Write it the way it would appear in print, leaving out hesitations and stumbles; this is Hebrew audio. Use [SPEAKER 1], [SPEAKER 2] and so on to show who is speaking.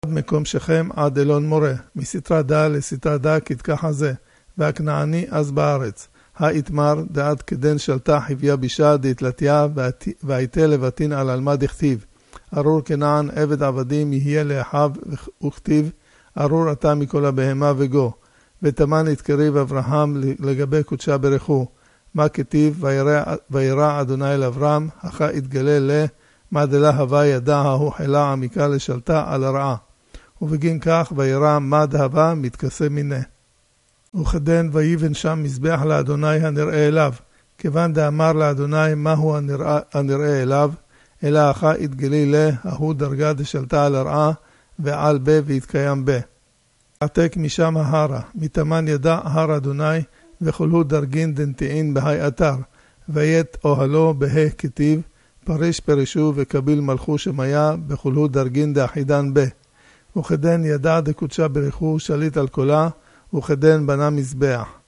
[SPEAKER 1] מקום שכם עד אלון מורה, מסתרה דה לסתרה דה כתקחה זה, והכנעני אז בארץ. האיתמר דעת כדן שלטה חביה בישה דהתלתיה והייתה לבטין על אלמה דכתיב. ארור כנען עבד עבדים יהיה לאחיו וכתיב, ארור אתה מכל הבהמה וגו. ותמן התקריב אברהם לגבי קודשה ברכו. מה כתיב וירא אדוני אל אברהם, אך התגלה לה, מה דלה הווה ידע ההוא חילה עמיקה לשלטה על הרעה. ובגין כך וירא מה דהווה מתכסה מיני. וכדן ויבן שם מזבח לאדוני הנראה אליו, כיוון דאמר לאדוני מהו הנראה אליו, אלא אחא התגלי לה, ההוא דרגה דשלטה על הרעה, ועל בה והתקיים בה. עתק משם ההרה, מתאמן ידע הר אדוני, וכלו דרגין דנטעין בהי אתר, וית אוהלו בהי כתיב, פריש פרישו וקביל מלכו שמיה, בכלו דרגין דאחידן בה. וכדן ידע דקודשה ברכו שליט על כולה, וכדן בנה מזבח.